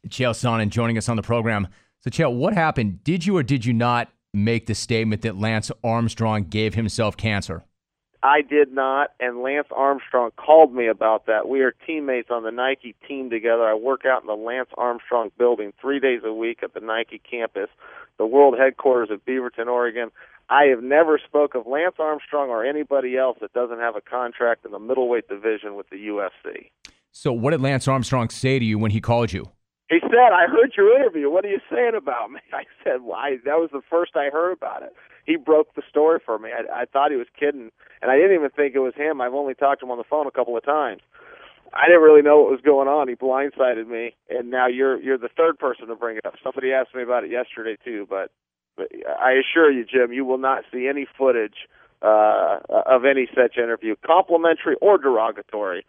Chael Sonnen joining us on the program. So, Chael, what happened? Did you or did you not make the statement that Lance Armstrong gave himself cancer? I did not, and Lance Armstrong called me about that. We are teammates on the Nike team together. I work out in the Lance Armstrong building 3 days a week at the Nike campus, the world headquarters of Beaverton, Oregon. I have never spoke of Lance Armstrong or anybody else that doesn't have a contract in the middleweight division with the UFC. So what did Lance Armstrong say to you when he called you? He said, "I heard your interview. What are you saying about me?" I said, "Well, that was the first I heard about it." He broke the story for me. I thought he was kidding, and I didn't even think it was him. I've only talked to him on the phone a couple of times. I didn't really know what was going on. He blindsided me, and now you're the third person to bring it up. Somebody asked me about it yesterday too, but I assure you, Jim, you will not see any footage of any such interview, complimentary or derogatory,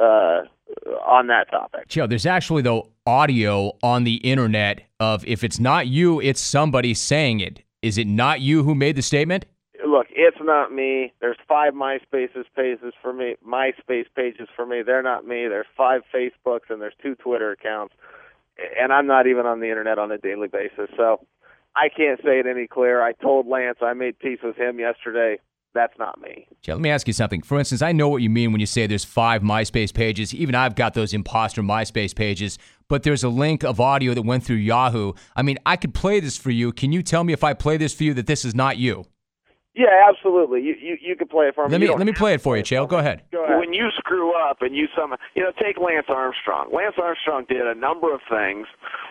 on that topic. Chael, there's actually, though, audio on the internet of if it's not you, it's somebody saying it. Is it not you who made the statement? Look, it's not me. There's 5 MySpace pages for me. They're not me. There's 5 Facebooks and there's 2 Twitter accounts, and I'm not even on the internet on a daily basis. So I can't say it any clearer. I told Lance I made peace with him yesterday. That's not me. Chael, let me ask you something. For instance, I know what you mean when you say there's 5 MySpace pages. Even I've got those imposter MySpace pages, but there's a link of audio that went through Yahoo. I mean, I could play this for you. Can you tell me if I play this for you that this is not you? Yeah, absolutely. You can play it for me. Let me play it for you, Chael. Go ahead. When you screw up and take Lance Armstrong. Lance Armstrong did a number of things,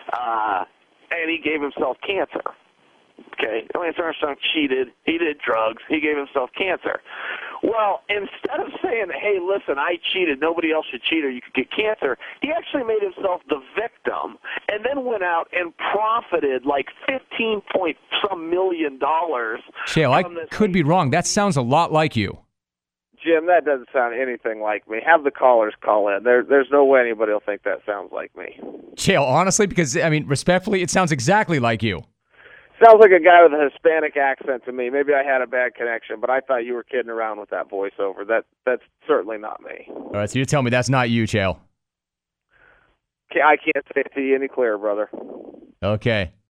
and he gave himself cancer. Okay, Lance Armstrong cheated. He did drugs. He gave himself cancer. Well, instead of saying, "Hey, listen, I cheated. Nobody else should cheat or you could get cancer," he actually made himself the victim, and then went out and profited like $15-some million. Chael, I could be wrong. That sounds a lot like you. Jim, that doesn't sound anything like me. Have the callers call in. There's no way anybody will think that sounds like me. Chael, honestly, because, I mean, respectfully, it sounds exactly like you. Sounds like a guy with a Hispanic accent to me. Maybe I had a bad connection, but I thought you were kidding around with that voiceover. That's certainly not me. All right, so you're telling me that's not you, Chael. I can't say it to you any clearer, brother. Okay.